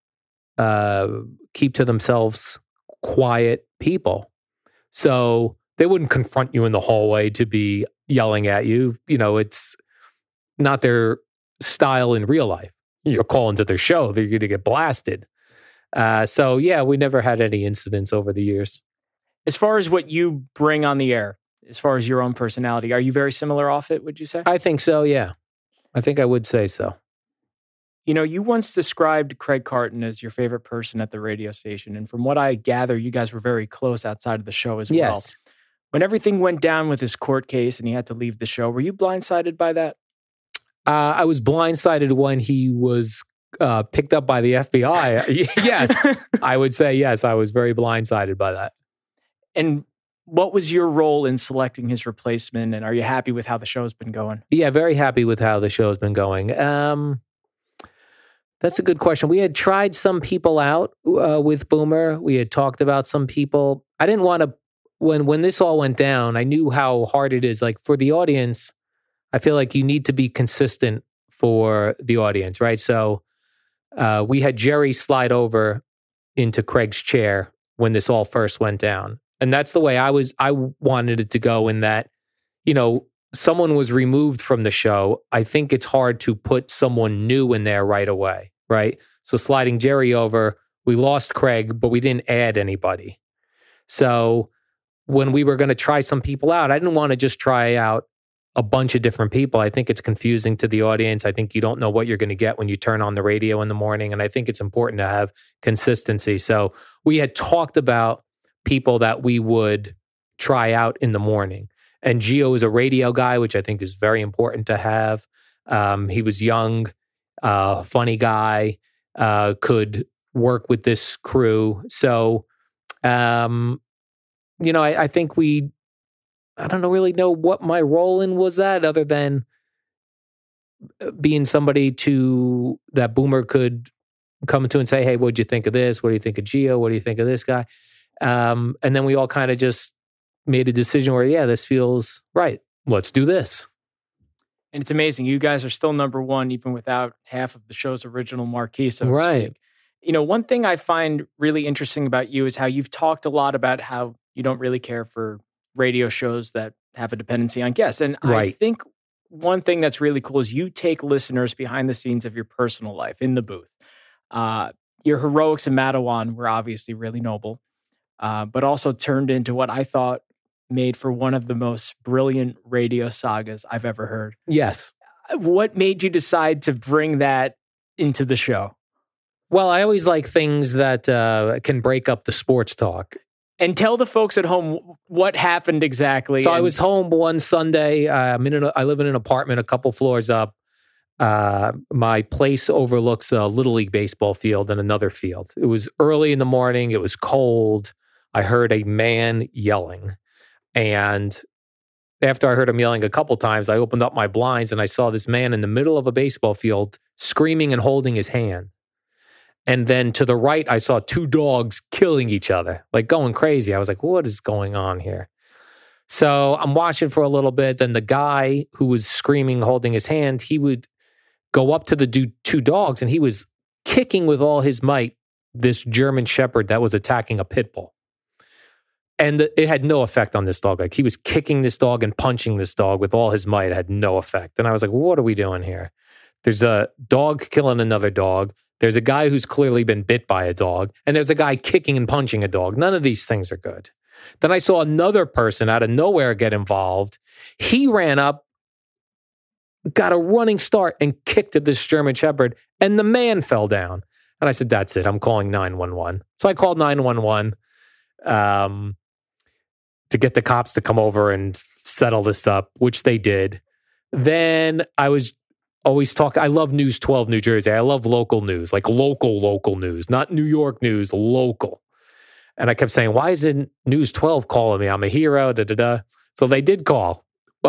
keep to themselves, quiet people. So they wouldn't confront you in the hallway to be yelling at you. You know, it's not their style in real life. You're calling to their show, they're going to get blasted. So yeah, we never had any incidents over the years. As far as what you bring on the air, as far as your own personality, are you very similar off it, would you say? I think so, yeah. I think I would say so. You know, you once described Craig Carton as your favorite person at the radio station. And from what I gather, you guys were very close outside of the show as well. Yes. When everything went down with his court case and he had to leave the show, were you blindsided by that? I was blindsided when he was picked up by the FBI. Yes, I would say yes. I was very blindsided by that. And what was your role in selecting his replacement? And are you happy with how the show's been going? Yeah, very happy with how the show's been going. That's a good question. We had tried some people out with Boomer. We had talked about some people. I didn't want to, when this all went down, I knew how hard it is. Like for the audience, I feel like you need to be consistent for the audience, right? So we had Jerry slide over into Craig's chair when this all first went down. And that's the way I wanted it to go, in that, you know, someone was removed from the show. I think it's hard to put someone new in there right away, right? So sliding Jerry over, we lost Craig, but we didn't add anybody. So when we were going to try some people out, I didn't want to just try out a bunch of different people. I think it's confusing to the audience. I think you don't know what you're going to get when you turn on the radio in the morning. And I think it's important to have consistency. So we had talked about people that we would try out in the morning. And Gio is a radio guy, which I think is very important to have. He was young, funny guy, could work with this crew. So, you know, I think I don't really know what my role in was that, other than being somebody that Boomer could come to and say, hey, what'd you think of this? What do you think of Gio? What do you think of this guy? And then we all kind of just made a decision where, yeah, this feels right. Let's do this. And it's amazing. You guys are still number one, even without half of the show's original marquee, so right. to speak. You know, one thing I find really interesting about you is how you've talked a lot about how you don't really care for radio shows that have a dependency on guests. And right. I think one thing that's really cool is you take listeners behind the scenes of your personal life in the booth. Your heroics in Matawan were obviously really noble, but also turned into what I thought made for one of the most brilliant radio sagas I've ever heard. Yes. What made you decide to bring that into the show? Well, I always like things that can break up the sports talk. And tell the folks at home what happened exactly. So I was home one Sunday. I live in an apartment a couple floors up. My place overlooks a Little League baseball field and another field. It was early in the morning. It was cold. I heard a man yelling. And after I heard him yelling a couple times, I opened up my blinds and I saw this man in the middle of a baseball field screaming and holding his hand. And then to the right, I saw two dogs killing each other, like going crazy. I was like, what is going on here? So I'm watching for a little bit. Then the guy who was screaming, holding his hand, he would go up to the two dogs and he was kicking with all his might this German Shepherd that was attacking a pit bull. And it had no effect on this dog. Like, he was kicking this dog and punching this dog with all his might. It had no effect. And I was like, what are we doing here? There's a dog killing another dog. There's a guy who's clearly been bit by a dog. And there's a guy kicking and punching a dog. None of these things are good. Then I saw another person out of nowhere get involved. He ran up, got a running start, and kicked at this German Shepherd. And the man fell down. And I said, that's it. I'm calling 911. So I called 911. To get the cops to come over and settle this up, which they did. Then I was always talking. I love News 12 New Jersey. I love local news, like local news, not New York news, local. And I kept saying, why isn't News 12 calling me? I'm a hero, da-da-da. So they did call.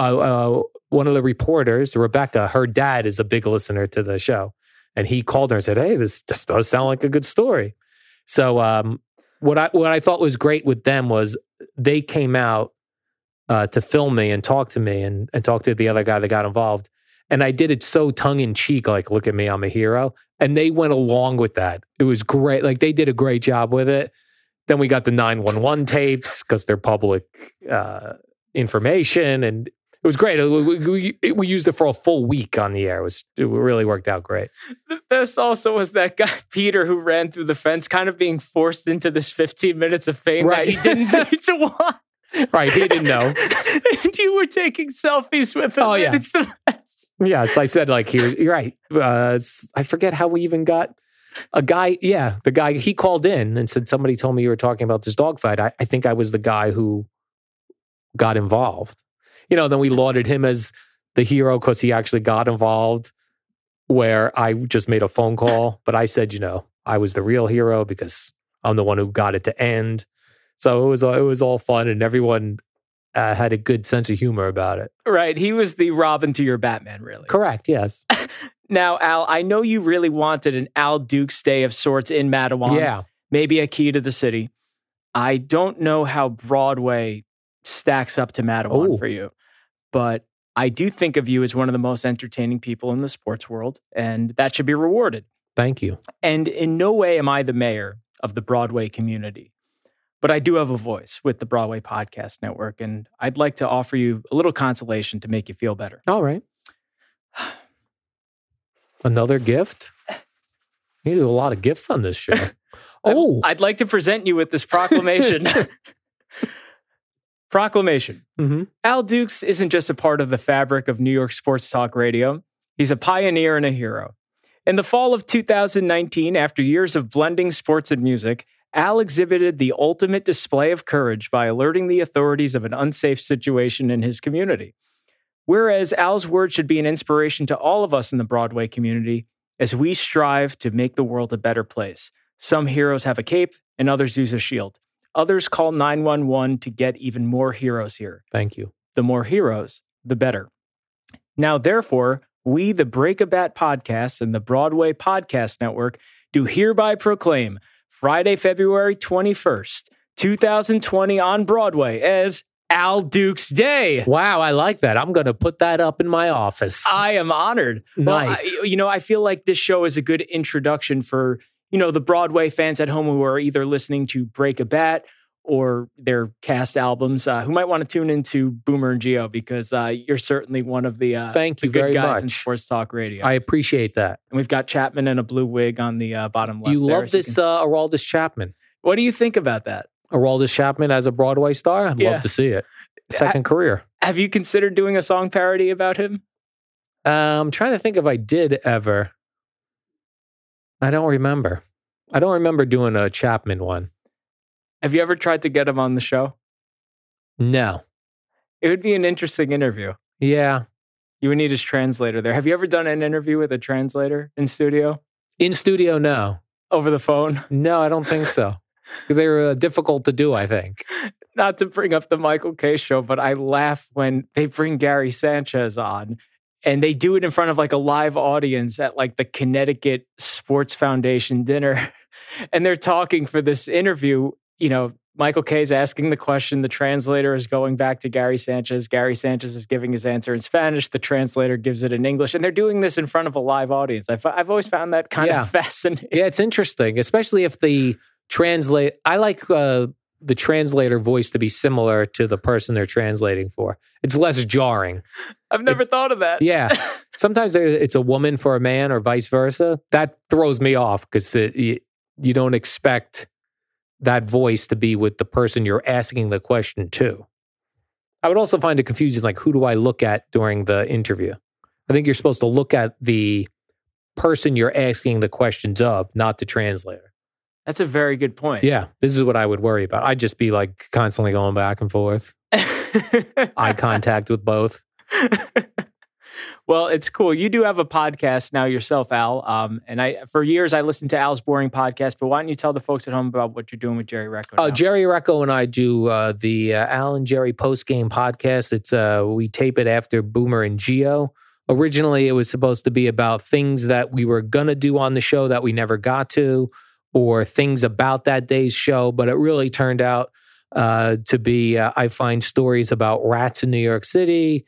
One of the reporters, Rebecca, her dad is a big listener to the show. And he called her and said, hey, this does sound like a good story. So what I thought was great with them was they came out to film me and talk to me and talk to the other guy that got involved. And I did it so tongue-in-cheek, like, look at me, I'm a hero. And they went along with that. It was great. Like, they did a great job with it. Then we got the 911 tapes because they're public information. And it was great. We used it for a full week on the air. It really worked out great. The best also was that guy, Peter, who ran through the fence, kind of being forced into this 15 minutes of fame that he didn't need to want. Right, he didn't know. And you were taking selfies with him. Oh, yeah. It's the best. Yes, I said, like, you're right. I forget how we even got a guy. Yeah, the guy, he called in and said, somebody told me you were talking about this dog fight. I think I was the guy who got involved. Then we lauded him as the hero because he actually got involved, where I just made a phone call. But I said, I was the real hero because I'm the one who got it to end. So it was all fun, and everyone had a good sense of humor about it. Right. He was the Robin to your Batman, really. Correct, yes. Now, Al, I know you really wanted an Al Dukes Day of sorts in Matawan. Yeah. Maybe a key to the city. I don't know how Broadway stacks up to Matawan for you, but I do think of you as one of the most entertaining people in the sports world, and that should be rewarded. Thank you. And in no way am I the mayor of the Broadway community, but I do have a voice with the Broadway Podcast Network, and I'd like to offer you a little consolation to make you feel better. All right. Another gift? You do a lot of gifts on this show. I'd like to present you with this proclamation. Proclamation. Mm-hmm. Al Dukes isn't just a part of the fabric of New York sports talk radio. He's a pioneer and a hero. In the fall of 2019, after years of blending sports and music, Al exhibited the ultimate display of courage by alerting the authorities of an unsafe situation in his community. Whereas Al's words should be an inspiration to all of us in the Broadway community as we strive to make the world a better place. Some heroes have a cape and others use a shield. Others call 911 to get even more heroes here. Thank you. The more heroes, the better. Now, therefore, we, the Break a Bat Podcast and the Broadway Podcast Network, do hereby proclaim Friday, February 21st, 2020 on Broadway as Al Dukes Day. Wow, I like that. I'm going to put that up in my office. I am honored. Nice. Well, I feel like this show is a good introduction for, the Broadway fans at home who are either listening to Break a Bat or their cast albums, who might want to tune into Boomer and Gio because you're certainly one of the, Thank you the good very guys much. in sports talk radio. I appreciate that. And we've got Chapman in a blue wig on the bottom left. You there, love this Aroldis Chapman. What do you think about that? Aroldis Chapman as a Broadway star? I'd love to see it. Second career. Have you considered doing a song parody about him? I'm trying to think if I did ever. I don't remember. I don't remember doing a Chapman one. Have you ever tried to get him on the show? No. It would be an interesting interview. Yeah. You would need his translator there. Have you ever done an interview with a translator in studio? In studio, no. Over the phone? No, I don't think so. They were difficult to do, I think. Not to bring up the Michael Kay show, but I laugh when they bring Gary Sanchez on and they do it in front of like a live audience at like the Connecticut Sports Foundation dinner. And they're talking for this interview. Michael Kay's asking the question. The translator is going back to Gary Sanchez. Gary Sanchez is giving his answer in Spanish. The translator gives it in English. And they're doing this in front of a live audience. I've always found that kind of fascinating. Yeah, it's interesting, especially if the I like the translator voice to be similar to the person they're translating for. It's less jarring. I've never thought of that. Yeah. Sometimes it's a woman for a man or vice versa. That throws me off because you don't expect that voice to be with the person you're asking the question to. I would also find it confusing, like, who do I look at during the interview? I think you're supposed to look at the person you're asking the questions of, not the translator. That's a very good point. Yeah, this is what I would worry about. I'd just be like constantly going back and forth. Eye contact with both. Well, it's cool. You do have a podcast now yourself, Al. And for years I listened to Al's Boring Podcast, but why don't you tell the folks at home about what you're doing with Jerry Recco now? Jerry Recco and I do the Al and Jerry Postgame Podcast. It's we tape it after Boomer and Gio. Originally, it was supposed to be about things that we were going to do on the show that we never got to, or things about that day's show. But it really turned out to be, I find stories about rats in New York City,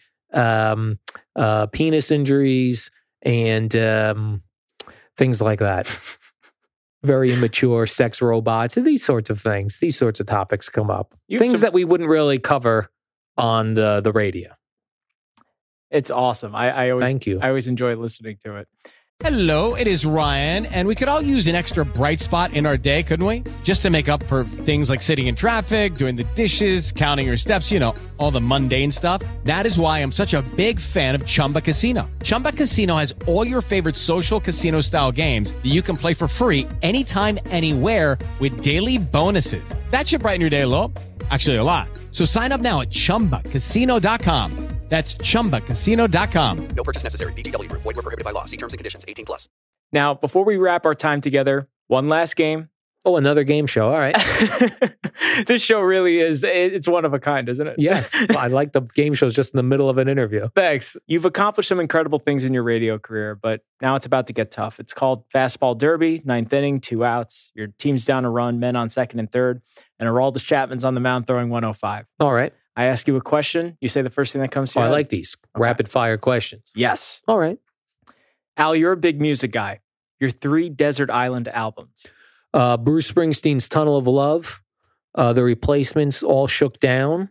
penis injuries, and things like that. Very immature sex robots, and these sorts of things. These sorts of topics come up. Things that we wouldn't really cover on the radio. It's awesome. Thank you. I always enjoy listening to it. Hello, it is Ryan, and we could all use an extra bright spot in our day, couldn't we? Just to make up for things like sitting in traffic, doing the dishes, counting your steps, all the mundane stuff. That is why I'm such a big fan of Chumba Casino. Chumba Casino has all your favorite social casino-style games that you can play for free anytime, anywhere with daily bonuses. That should brighten your day a little. Actually, a lot. So sign up now at ChumbaCasino.com. That's ChumbaCasino.com. No purchase necessary. VGW Group. Void where prohibited by law. See terms and conditions. 18+. Now, before we wrap our time together, one last game. Oh, another game show. All right. This show really is, it's one of a kind, isn't it? Yes. I like the game shows just in the middle of an interview. Thanks. You've accomplished some incredible things in your radio career, but now it's about to get tough. It's called Fastball Derby, 9th inning, 2 outs. Your team's down a run, men on second and third, and Aroldis Chapman's on the mound throwing 105. All right. I ask you a question. You say the first thing that comes to you. I like these rapid fire questions. Yes. All right. Al, you're a big music guy. Your 3 Desert Island albums. Bruce Springsteen's Tunnel of Love. The Replacements, All Shook Down.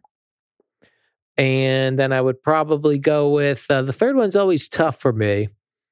And then I would probably go with, the third one's always tough for me.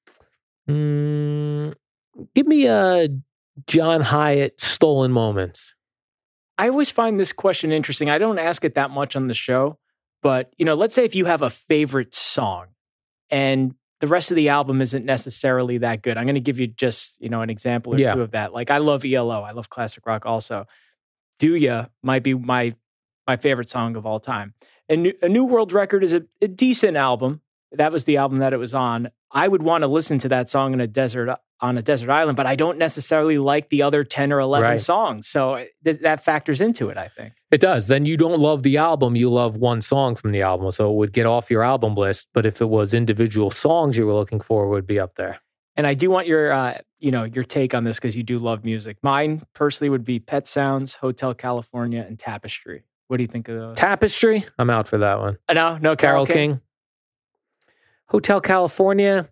Give me John Hyatt, Stolen Moments. I always find this question interesting. I don't ask it that much on the show, but, let's say if you have a favorite song and the rest of the album isn't necessarily that good. I'm going to give you just, an example or two of that. Like, I love ELO. I love classic rock also. Do Ya might be my favorite song of all time. And A New World Record is a decent album. That was the album that it was on. I would want to listen to that song on a desert island, but I don't necessarily like the other 10 or 11 songs. So that factors into it, I think. It does. Then you don't love the album. You love one song from the album. So it would get off your album list. But if it was individual songs you were looking for, it would be up there. And I do want your take on this because you do love music. Mine personally would be Pet Sounds, Hotel California, and Tapestry. What do you think of those? Tapestry? I'm out for that one. No, Carole King. Hotel California.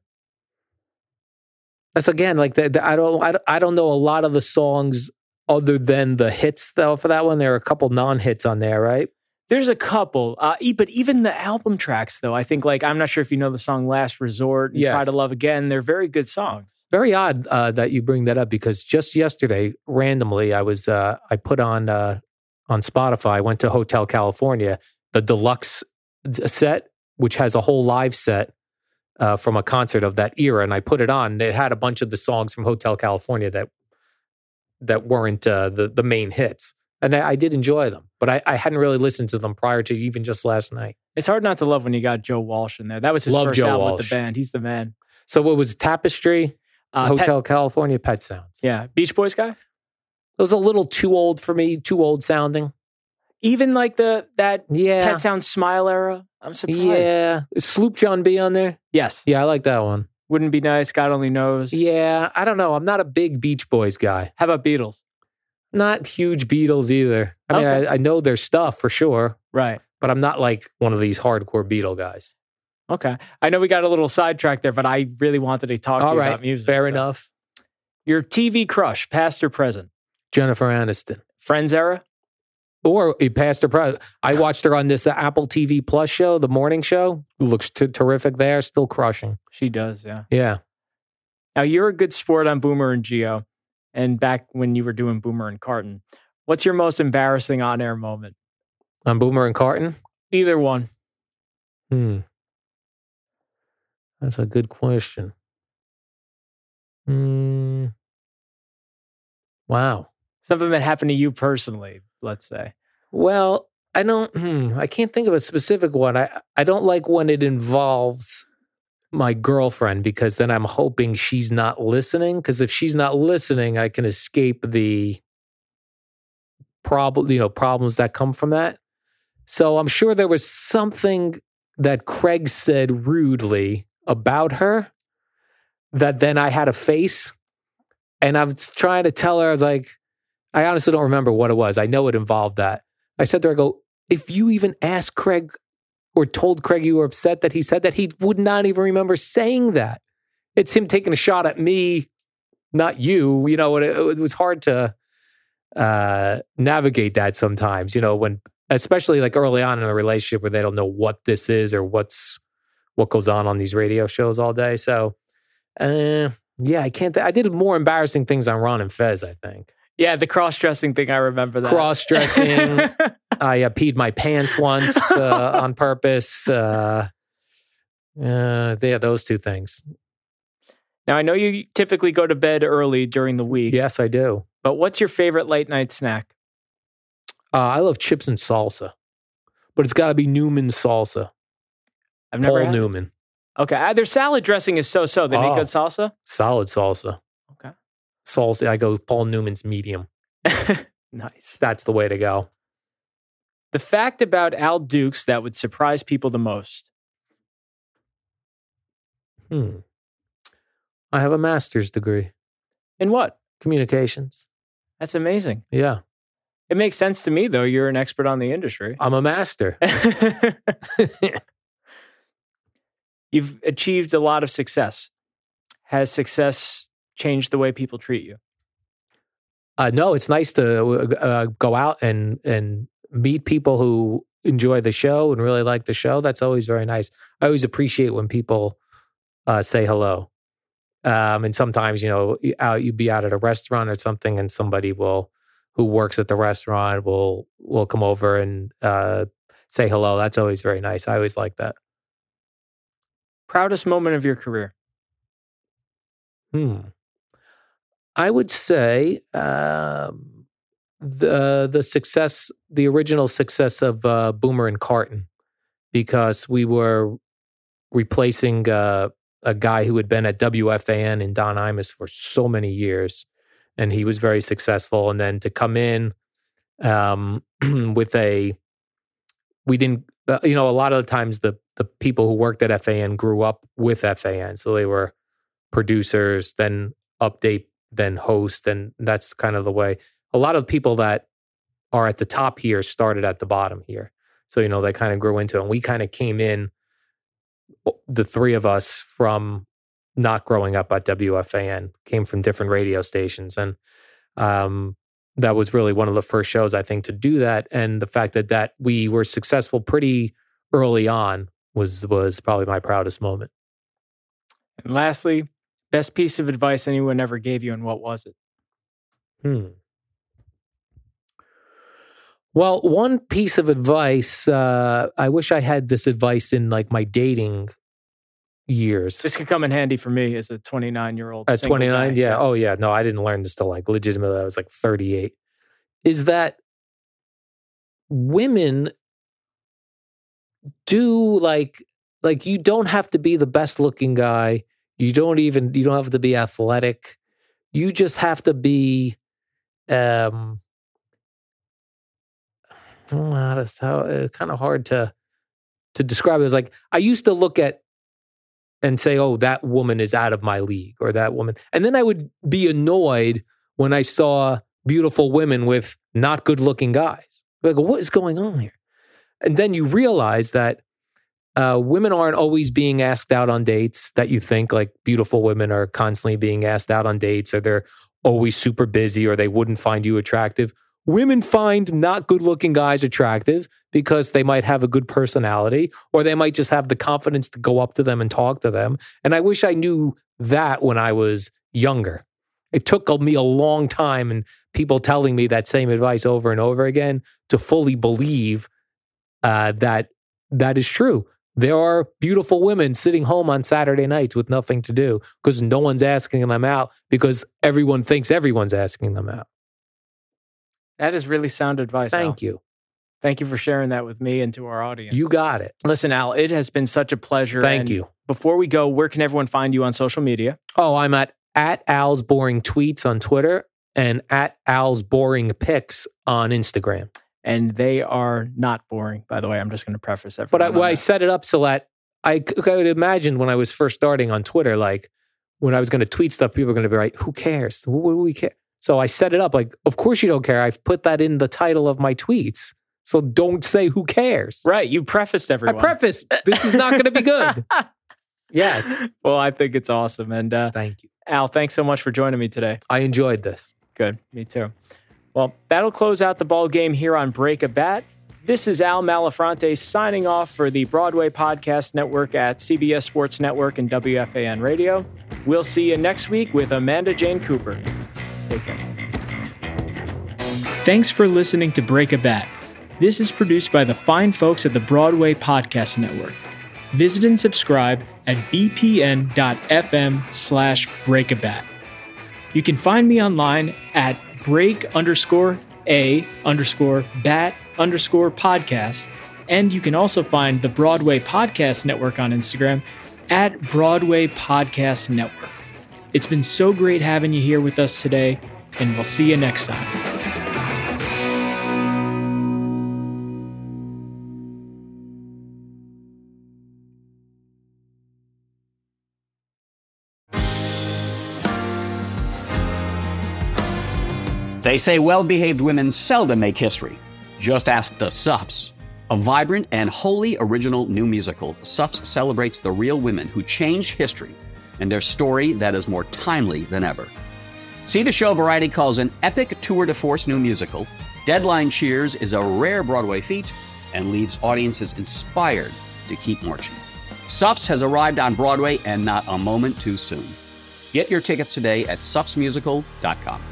That's again like I don't know a lot of the songs other than the hits though. For that one, there are a couple non-hits on there, right? There's a couple, but even the album tracks though, I think I'm not sure if you know the song "Last Resort" and "Try to Love Again." They're very good songs. Very odd that you bring that up because just yesterday, randomly, I put on Spotify. I went to Hotel California, the deluxe set, which has a whole live set. From a concert of that era, and I put it on. It had a bunch of the songs from Hotel California that weren't the main hits, and I did enjoy them, but I hadn't really listened to them prior to even just last night. It's hard not to love when you got Joe Walsh in there. That was his first album with the band. He's the man. So what was Tapestry, Hotel California, Pet Sounds? Yeah, Beach Boys guy. It was a little too old for me, too old sounding. Even like that Pet Sounds Smile era. I'm surprised. Yeah. Is Sloop John B on there? Yes. Yeah, I like that one. Wouldn't Be Nice, God Only Knows. Yeah, I don't know. I'm not a big Beach Boys guy. How about Beatles? Not huge Beatles either. I mean, I know their stuff for sure. Right. But I'm not like one of these hardcore Beatle guys. Okay. I know we got a little sidetracked there, but I really wanted to talk to you about music. Fair enough. Your TV crush, past or present? Jennifer Aniston. Friends era? Or a past or I watched her on this Apple TV Plus show, the morning show. Looks terrific there. Still crushing. She does, yeah. Yeah. Now, you're a good sport on Boomer and Geo. And back when you were doing Boomer and Carton, what's your most embarrassing on-air moment? On Boomer and Carton? Either one. That's a good question. Wow. Something that happened to you personally, let's say. Well, I can't think of a specific one. I don't like when it involves my girlfriend, because then I'm hoping she's not listening. Because if she's not listening, I can escape the problems that come from that. So I'm sure there was something that Craig said rudely about her that then I had to face. And I was trying to tell her, I was like, I honestly don't remember what it was. I know it involved that. I said to her, I go, if you even asked Craig or told Craig you were upset that he said that, he would not even remember saying that. It's him taking a shot at me, not you. You know, it was hard to navigate that sometimes, when, especially like early on in a relationship where they don't know what this is or what goes on these radio shows all day. So, yeah, I can't. I did more embarrassing things on Ron and Fez, I think. Yeah, the cross-dressing thing, I remember that. Cross-dressing. I peed my pants once on purpose. Yeah, those two things. Now, I know you typically go to bed early during the week. Yes, I do. But what's your favorite late-night snack? I love chips and salsa. But it's got to be Newman's salsa. I've never Paul had Newman. It. Okay, their salad dressing is so-so. They make good salsa? Solid salsa. Okay. Salsa, I go Paul Newman's medium. Nice. That's the way to go. The fact about Al Dukes that would surprise people the most? I have a master's degree. In what? Communications. That's amazing. Yeah. It makes sense to me, though. You're an expert on the industry. I'm a master. You've achieved a lot of success. Has success changed the way people treat you? No, it's nice to go out and meet people who enjoy the show and really like the show. That's always very nice. I always appreciate when people say hello. And sometimes, you'd be out at a restaurant or something, and somebody who works at the restaurant will come over and say hello. That's always very nice. I always like that. Proudest moment of your career? I would say the success, the original success of Boomer and Carton, because we were replacing a guy who had been at WFAN in Don Imus for so many years, and he was very successful. And then to come in with we didn't, a lot of the times the people who worked at FAN grew up with FAN, so they were producers, then update, then host, and that's kind of the way. A lot of people that are at the top here started at the bottom here. So, they kind of grew into it. And we kind of came in, the three of us, from not growing up at WFAN, came from different radio stations. And that was really one of the first shows, I think, to do that. And the fact that we were successful pretty early on was probably my proudest moment. And lastly, best piece of advice anyone ever gave you, and what was it? Well, one piece of advice, I wish I had this advice in like my dating years. This could come in handy for me as a 29-year-old. At 29, yeah. Oh, yeah. No, I didn't learn this till like legitimately I was like 38. Is that women do like you don't have to be the best looking guy. You don't have to be athletic. You just have to be, kind of hard to describe it. It's like, I used to look at and say, oh, that woman is out of my league, or that woman. And then I would be annoyed when I saw beautiful women with not good looking guys. Like, what is going on here? And then you realize that women aren't always being asked out on dates that you think. Like, beautiful women are constantly being asked out on dates, or they're always super busy, or they wouldn't find you attractive. women find not good-looking guys attractive because they might have a good personality, or they might just have the confidence to go up to them and talk to them. And I wish I knew that when I was younger. It took me a long time and people telling me that same advice over and over again to fully believe that is true. There are beautiful women sitting home on Saturday nights with nothing to do because no one's asking them out because everyone thinks everyone's asking them out. That is really sound advice, Al. Thank you. Thank you for sharing that with me and to our audience. You got it. Listen, Al, it has been such a pleasure. Thank you. Before we go, where can everyone find you on social media? Oh, I'm at Al's Boring Tweets on Twitter and at Al's Boring Pics on Instagram. And they are not boring, by the way. I'm just going to preface everything. But I set it up so that I could imagine when I was first starting on Twitter, like when I was going to tweet stuff, people were going to be like, who cares? What do we care? So I set it up like, of course you don't care. I've put that in the title of my tweets. So don't say who cares. Right. You prefaced everyone. I prefaced. This is not going to be good. Yes. Well, I think it's awesome. And thank you. Al, thanks so much for joining me today. I enjoyed this. Good. Me too. Well, that'll close out the ball game here on Break a Bat. This is Al Malafronte signing off for the Broadway Podcast Network at CBS Sports Network and WFAN Radio. We'll see you next week with Amanda Jane Cooper. Take care. Thanks for listening to Break a Bat. This is produced by the fine folks at the Broadway Podcast Network. Visit and subscribe at bpn.fm/breakabat. You can find me online at break_a_bat_podcast. And you can also find the Broadway Podcast Network on Instagram at Broadway Podcast Network. It's been so great having you here with us today, and we'll see you next time. They say well-behaved women seldom make history. Just ask the Suffs. A vibrant and wholly original new musical, Suffs celebrates the real women who changed history and their story that is more timely than ever. See the show Variety calls an epic tour de force new musical. Deadline cheers is a rare Broadway feat and leaves audiences inspired to keep marching. Suffs has arrived on Broadway and not a moment too soon. Get your tickets today at suffsmusical.com.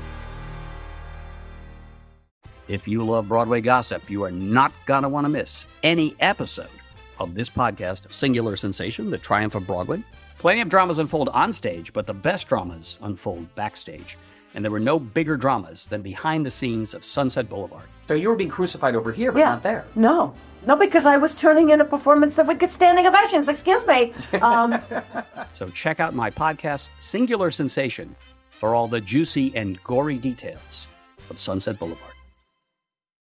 If you love Broadway gossip, you are not going to want to miss any episode of this podcast, Singular Sensation, The Triumph of Broadway. Plenty of dramas unfold on stage, but the best dramas unfold backstage. And there were no bigger dramas than behind the scenes of Sunset Boulevard. So you were being crucified over here, but not there. No, because I was turning in a performance that would get standing ovations. Excuse me. So check out my podcast, Singular Sensation, for all the juicy and gory details of Sunset Boulevard.